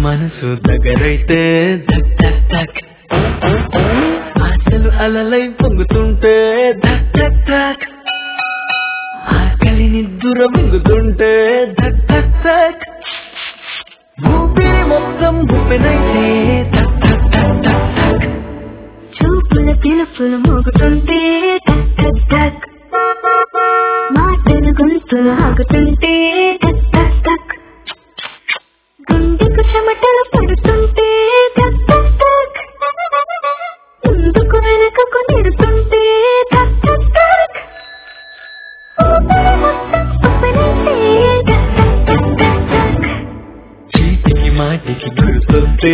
మనసు దగ్గరైతే ధక్ ధక్ ధక్ ఆశలు అలలై పొంగుతుంటే ధక్ ధక్ ధక్ ఆకలిని దూరం మింగుతుంటే ధక్ ధక్ ధక్ ఊపిరి మొత్తం ఊపినైతే ధక్ ధక్ ధక్ ధక్ ధక్ చూపుల పిలుపులు మోగుతుంటే ధక్ ధక్ ధక్ మాటలు గొంతులు ఆగుతుంటే ధక్ ధక్ ధక్ గుండెకు చెమటలు పడుతుంటే ధక్ ధక్ ధక్ ముందుకు వెనకకు నెడుతుంటే ధక్ ధక్ ధక్ ఊపిరి మొత్తం ఊపినైతే ధక్ ధక్ ధక్ ధక్ ధక్ చీటికి మాటికి గుర్తొస్తే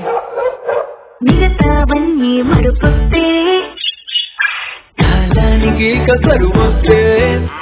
మిగతావన్నీ మరుపొస్తే కాలానికి కసరు వస్తే